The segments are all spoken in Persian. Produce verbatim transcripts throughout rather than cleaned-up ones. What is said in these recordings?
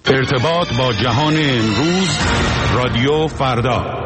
ارتباط با جهان امروز، رادیو فردا.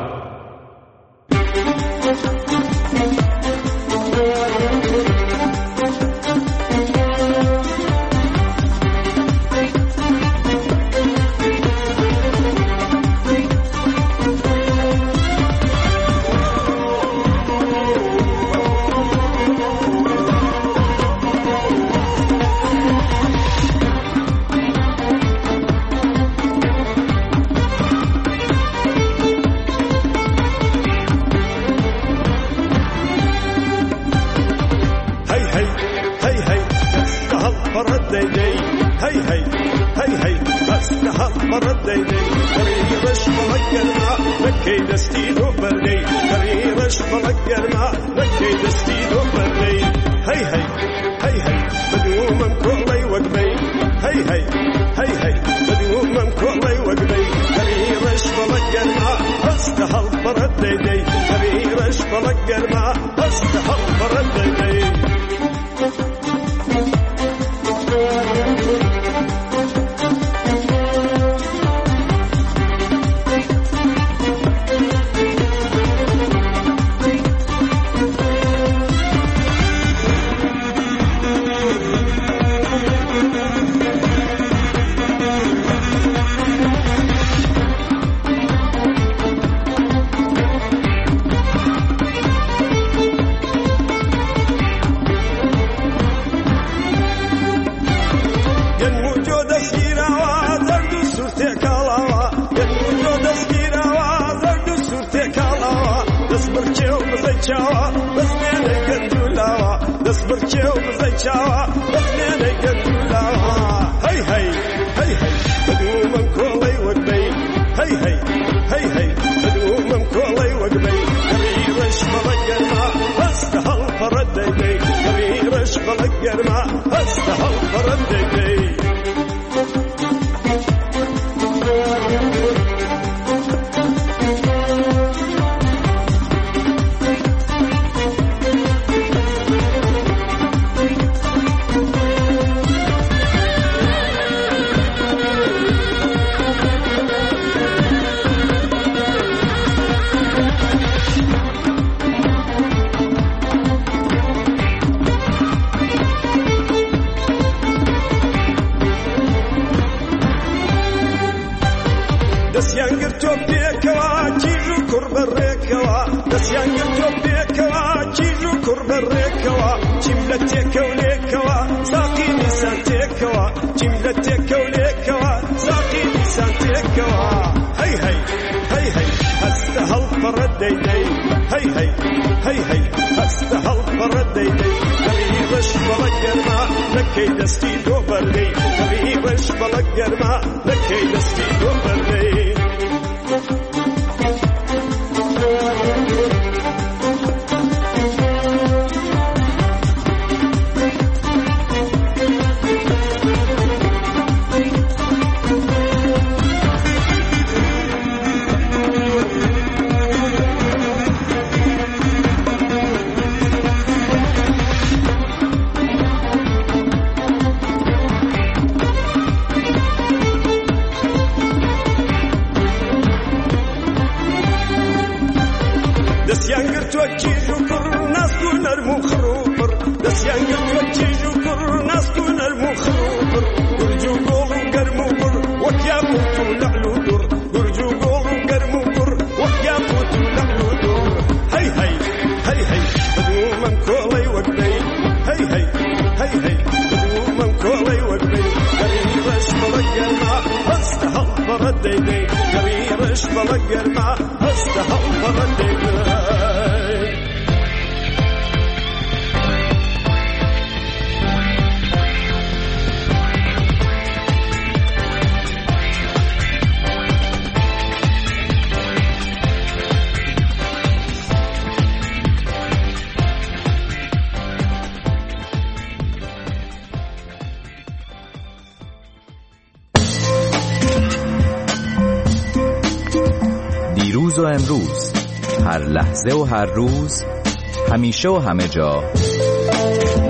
دیروز و امروز، هر لحظه و هر روز، همیشه و همه جا،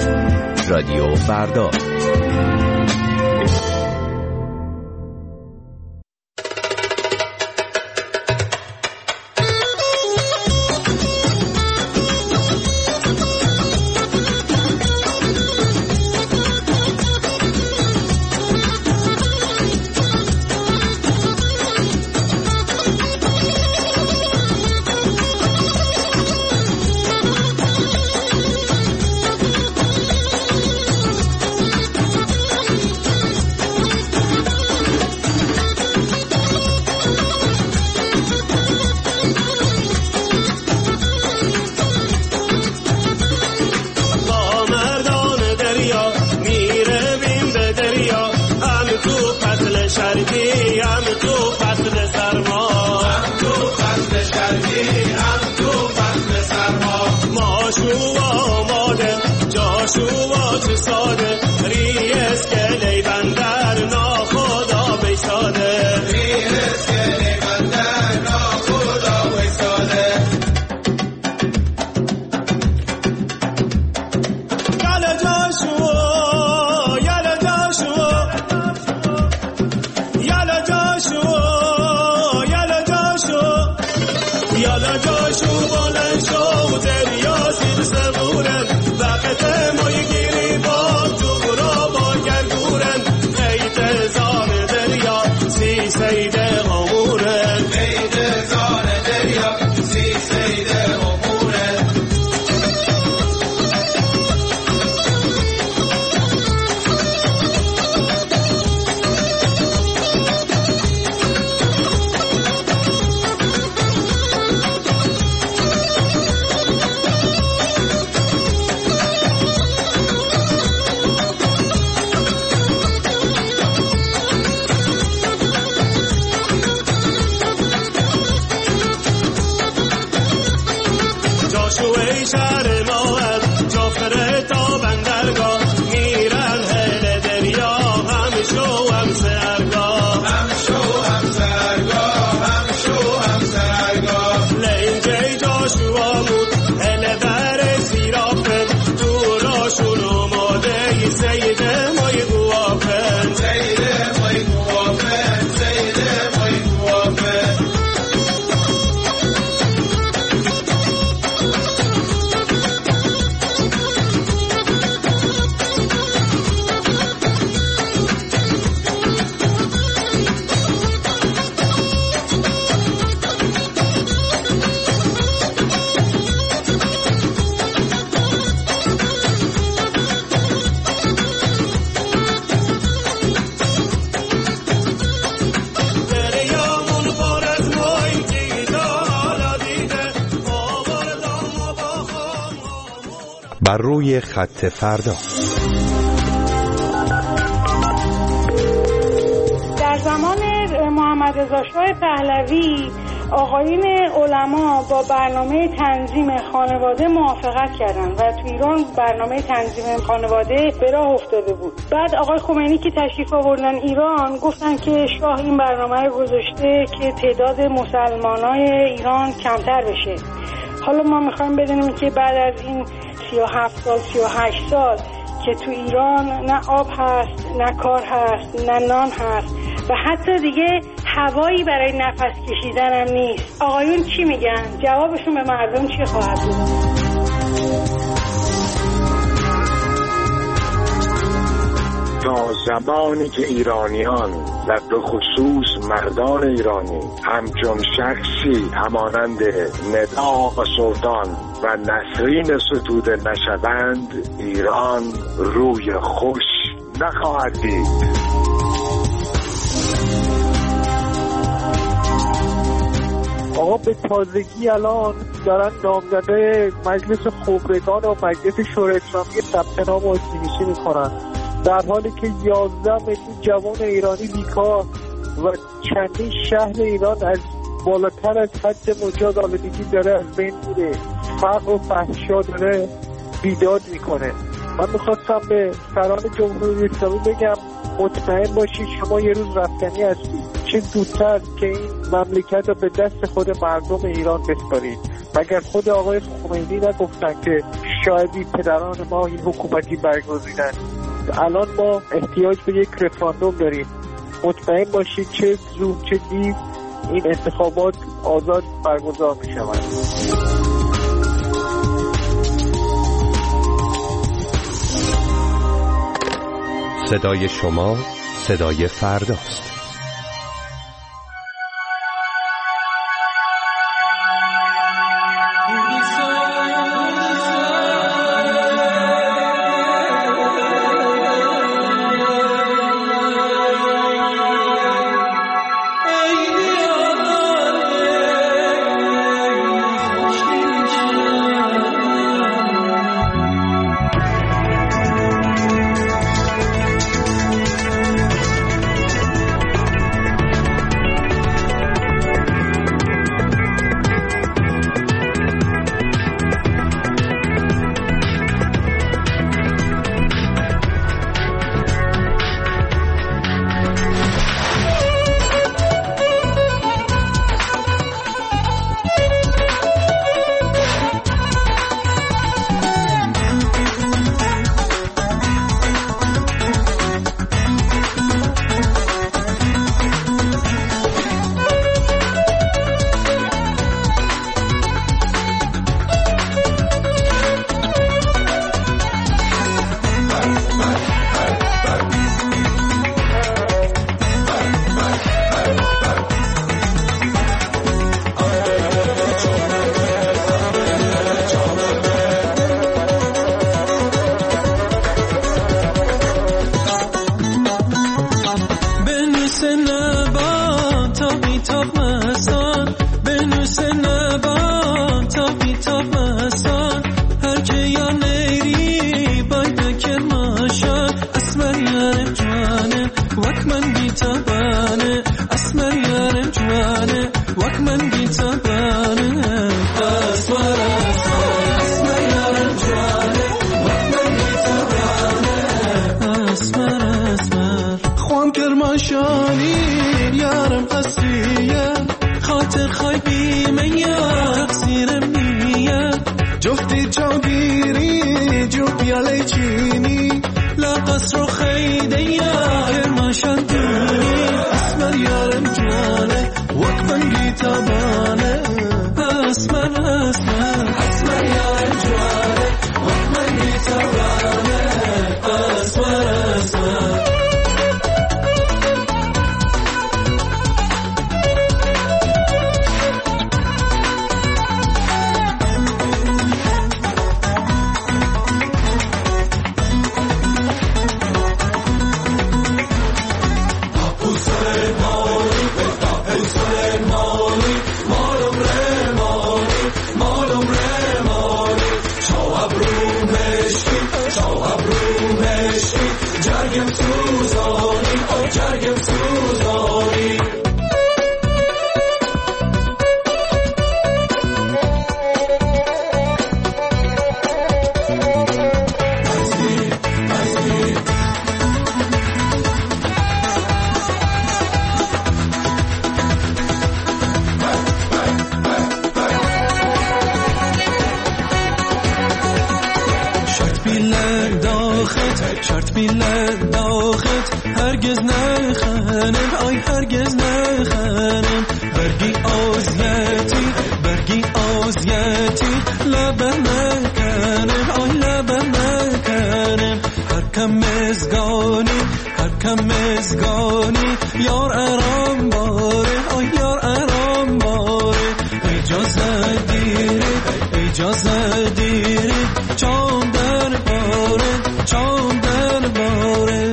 رادیو فردا. جاشوا چه ساده ریس کلی بندر ناخدا بیساده ریس کلی بندر ناخدا بیساده یالا جاشوا یالا جاشوا یالا جاشوا یالا جاشوا یالا جاشوا بلند شو دریا زیر سمورن وقت مای گیری با جورا با گردورن خیت زان دریا سی سید غمورن خیت زان دریا سی سید غمورن جاشوی شهر ما از جافره تا بندرگاه میرن هل دریا هم شو هم سرگاه هم شو هم سرگاه هم شو هم سرگاه لینجی جاشوا بود هل بر سیرافن دوراشون اوماده سید مای گوافن سید مای گوافن سید مای گوافن بر روی خط فردا. در زمان محمد رضا شاه پهلوی آقایون علما با برنامه تنظیم خانواده موافقت کردند و تو ایران برنامه تنظیم خانواده به راه افتاده بود. بعد آقای خمینی که تشریف آوردن ایران گفتن که شاه این برنامه رو گذاشته که تعداد مسلمانای ایران کمتر بشه. حالا ما میخوایم بدونیم که بعد از این سی و هفت سال سی و هشت سال که تو ایران نه آب هست نه کار هست نه نان هست و حتی دیگه هوایی برای نفس کشیدن هم نیست، آقایون چی میگن؟ جوابشون به مردم چی خواهد بود؟ تا زمانی که ایرانیان و به خصوص مردان ایرانی همچون شخصی همانند نداء سلطان و نسرین ستوده نشوند، ایران روی خوش نخواهد دید. آقا به تازگی الان دارن نامزده مجلس خبرگان و مجلس شورای اسلامی ثبت نام و نویسی میکنن، در حالی که یازده میلیون جوان ایرانی بیکار و چندین شهر ایران از بالاتر از حد مجاز آلودگی داره از بین میره، فقر و فحشا داره بیداد میکنه. من میخواستم به سران جمهوری اسلامی بگم مطمئن باشید شما یه روز رفتنی هستید، چه زودتر که این مملکت رو به دست خود مردم ایران بسپارید. مگر خود آقای خمینی نگفتن که شاید پدران ما این حکومتی برگزیدن؟ الان ما احتیاج به یک رفراندوم داریم. مطمئن باشید چه زود چه دیر این انتخابات آزاد برگزار می شود. صدای شما صدای فرداست. بنوس نبات تا بیتاب مستان، بنوس نبات تا بیتاب مستان، هر که یا نیری باید بکر ماشان، اسمر یارم جوانه وک من بیتابانه، اسمر یارم جوانه وک من بیتابانه، اسمر اسمر اسمر یارم جوانه وک من بیتابانه، اسمر اسمر خوام کرماشانی یارم قصیه، خاطر خای بیمه تقصیرم نیه، جفتی جاگیری جو بیالی چینی، لا قصر خیده یا کرماشان دونی، اسمر یارم جوانه وک من بیتابانه، اسمر اسمر اسمر یارم جوانه وک من بیتابانه، اسمر اسمر شرط بیله داخت هرگز نخنم، آی هرگز نخنم، برگی آزیتی برگی آزیتی لبه نکنم، آی لبه نکنم، هر کم مزگانی هر کم مزگانی یار ارام باره، آی یار ارام باره، اجازه دیری اجازه دیری چون در باره چون در باره،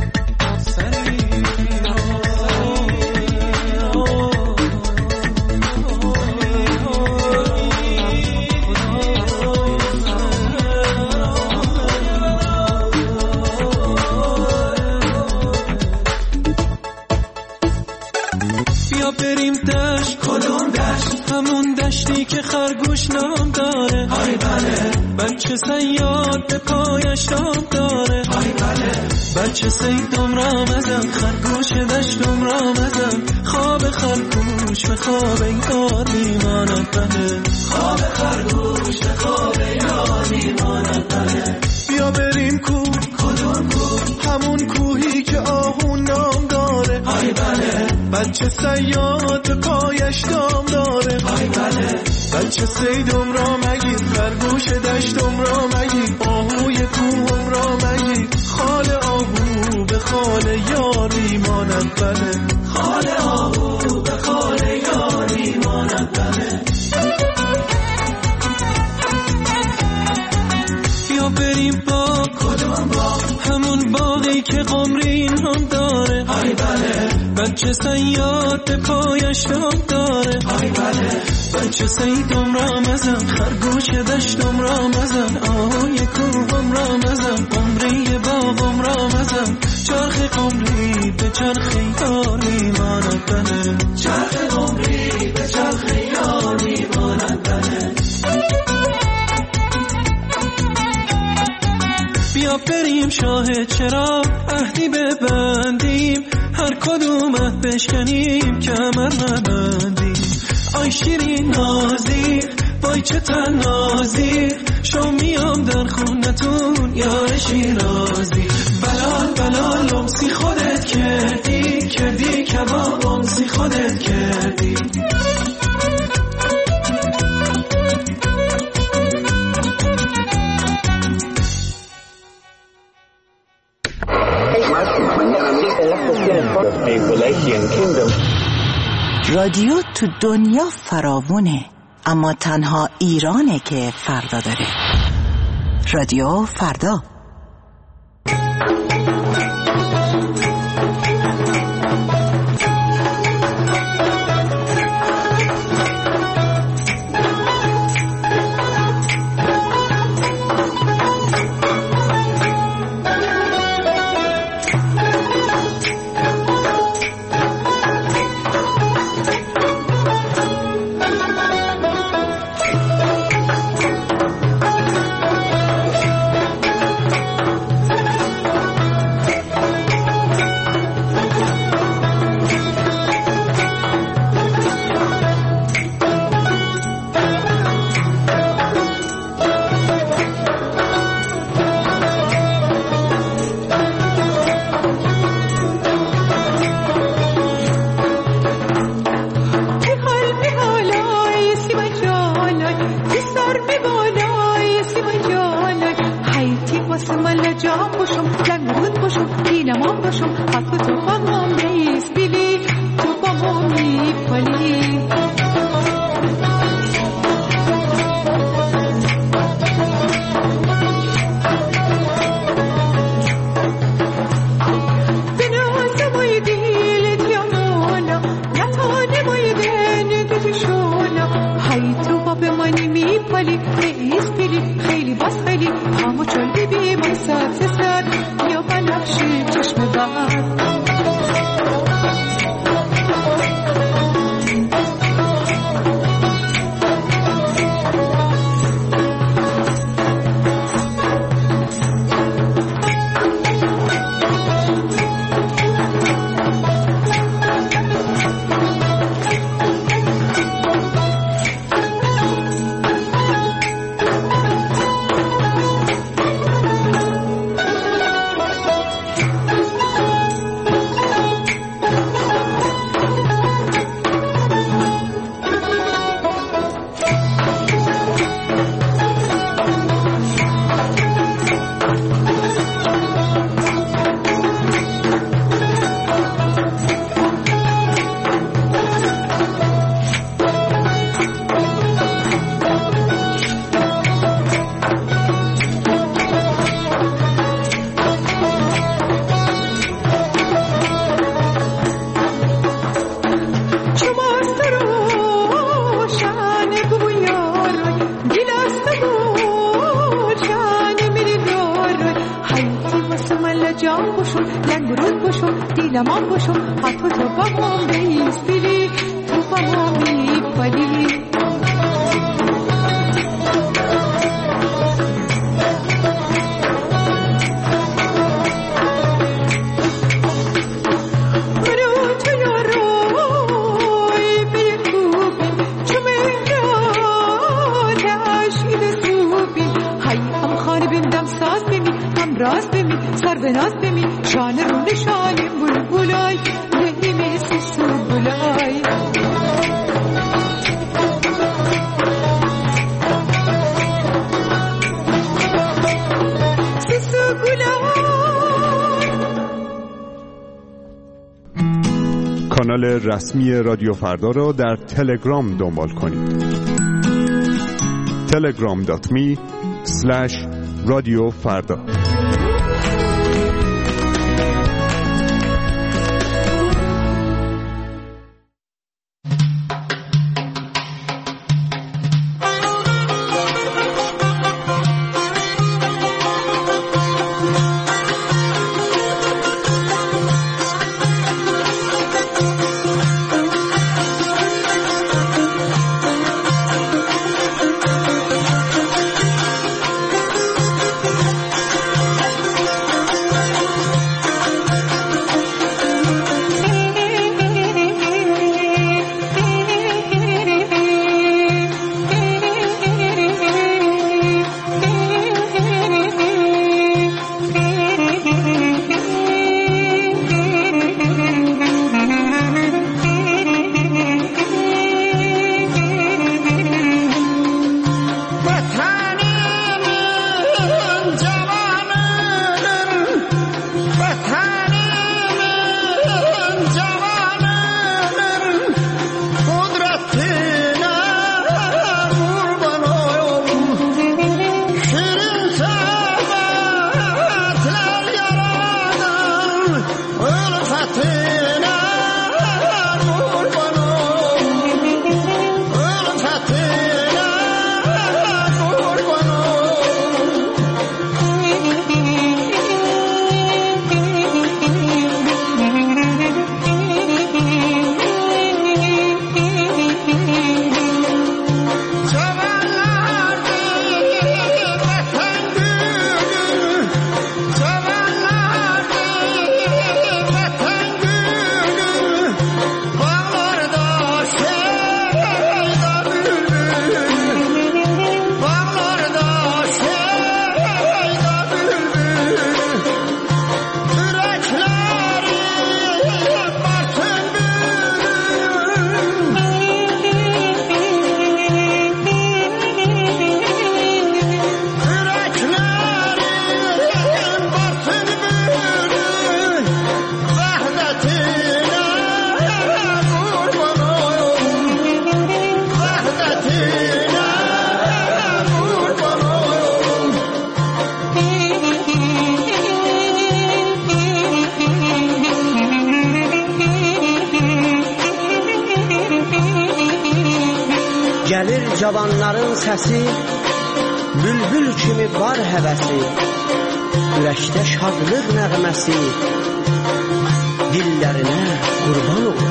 بیا بریم دشت، کدوم دشت؟ همون دشتی که خرگوش نام داره، های بله، بچه صیاد به پایش دام داره، های بله، بچه صیدم را مزم، خرگوش دشتم را مزم، خواب خرگوش به خواب یار میماند بله، خواب خرگوش به خواب یار میماند بله، بیا بریم کوه، کدوم کوه؟ همون کوهی که آهون نام داره، های بله، بچه صیاد به پایش دام داره، های بله، بچه صیدم را مگیر، خرگوش دشتم را مگیر، آهوی کوهم را مگیر، خال آهو به خال یار میماند بله، خال آهو به خال یار میماند بله، بیا بریم باغ، کدوم باغ؟ همون باغی که قمرین هم داره، های بله، بچه صیاد به پایش دام داره، های بله، بچه صیدم را مزن، خرگوش دشتم را مزن، آهوی کوهم را مزن، قمری باغم را مزن، چرخ قمری به چرخ یار میماند بله، چرخ قمری به چرخ یار میماند بله، بیا بریم شاه چرا عهدی ببندیم، هر کدوم عهد بشکنیم کمر نبندیم، آی شیرین نازی وای چه تنازی، شو میام در خونتون یار شیرازی، بلال بلال لمسی خودت کردی کردی کباب لمسی خودت کردی، رادیو تو دنیا فراوونه، اما تنها ایرانه که فردا داره. رادیو فردا. پاشو حتی تو با هم بیستیلی تو با هم بیپالی راست بمی سر به ناز بمی شان رو نشانی بلبلای نهی مثل سوبلای کانال رسمی رادیو فردا را در تلگرام دنبال کنید. تلگرام دات می اسلش رادیو فردا. Gəlir cavanların səsi, bülbül kimi var həvəsi, ürəkdə şadlıq nəğməsi, dillərinə qurban ol.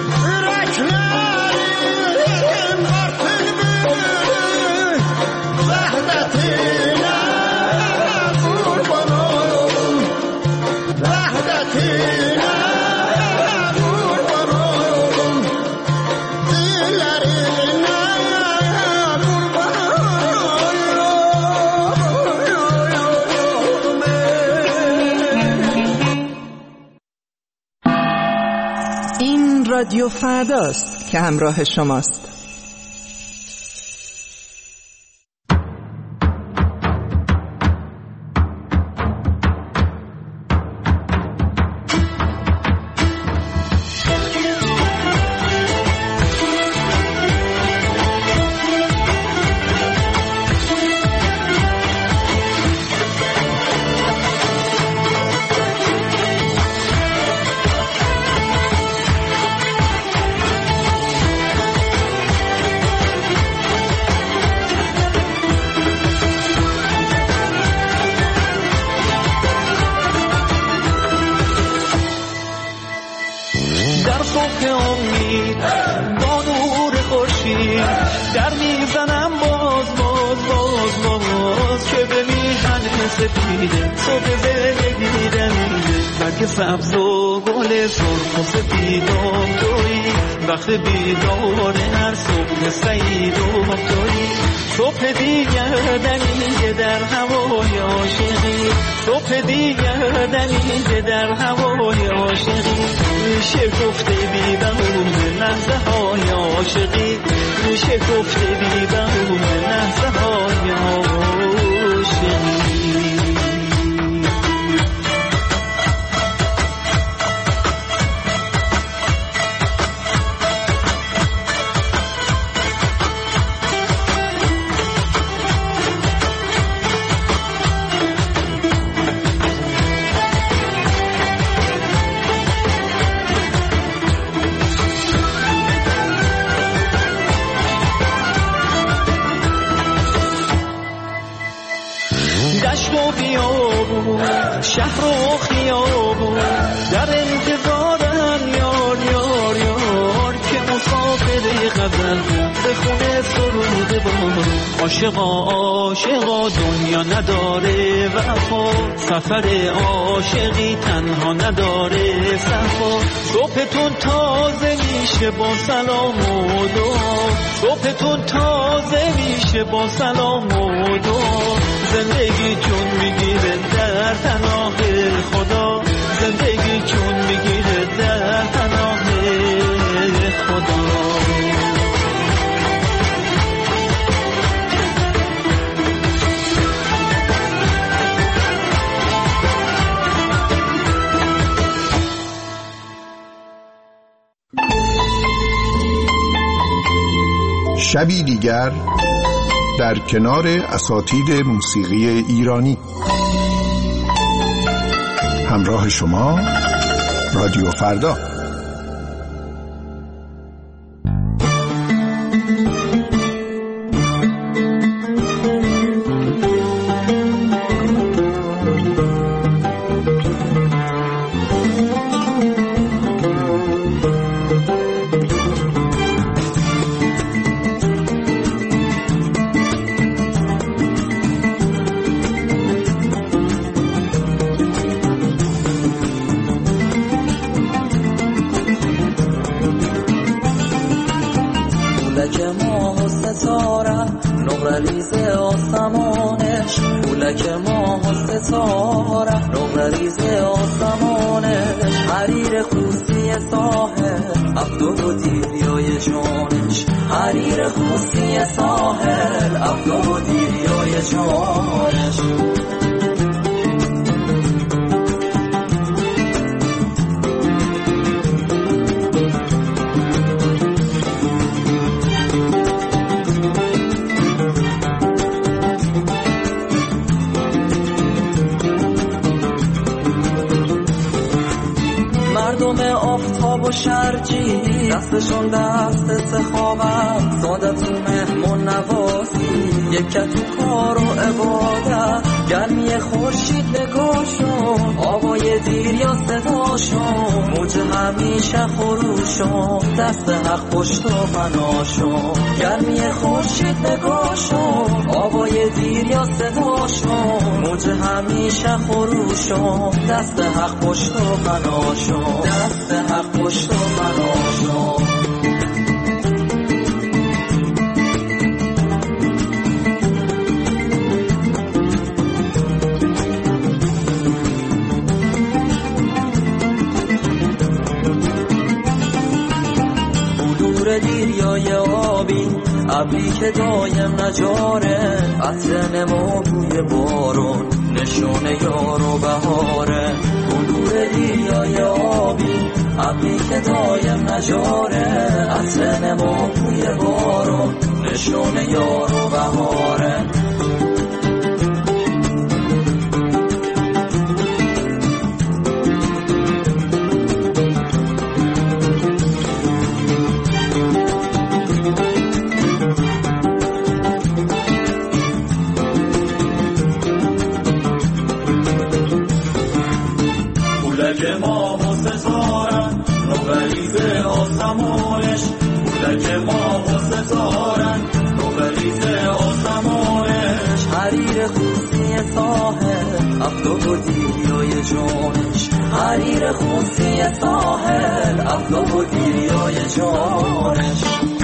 Ürəklərim var bülbül, vəhdətinə qurban ol, vəhdətinə. رادیو فرداست که همراه شماست. صبح امید با نور خورشید در میزنم باز باز باز باز که به میهن سپیده صبح زندگی دمیده برگ سبز و گل سرخ و سپیدم تویی وقت بیدار هر صبح سعید و تویی صبح دیگر دمیده در هوای عاشقی صبح دیگر دمیده در هوای عاشقی میشه گفته بی بهونه لحظه های عاشقی میشه گفته بی بهونه لحظه های عاشقی شهر و خیابون در انتظارم یار یار یار که مسافر غزل به خونه سرود بار عاشقا عاشقا دنیا نداره وفا سفر عاشقی تنها نداره صفا صبحتون تازه میشه با سلام و دعا صبحتون تازه میشه با سلام و دعا زندگی جون میگیره در پناه خدا زندگی جون میگیره در پناه خدا شبی دیگر در کنار اساتید موسیقی ایرانی همراه شما رادیو فردا. دستشون دست سخاوت سادت و مهمون نوازی یکت تو کار و عبادت گرمی خورشید نگاشون آوای دیر یا صداشون موج همیشه خروشون دست حق پشت و پناشون گرمی خورشید نگاشون آوای دیر یا صداشون موج همیشه خروشون دست حق پشت و پناشون دست حق پشت و پناشون دیریای آبی ابری که دایم نجاره عطر نما بوی بارون نشون یار و بهاره بلور دیریای آبی ابری که دایم نجاره عطر نما بوی بارون نشون یار و بهاره آسمانش کودک ما و ستارن تو بریزه آسمانش حریر خوصی ساحل افتاب و دیریای جانش حریر خوصی ساحل افتاب و دیریای جانش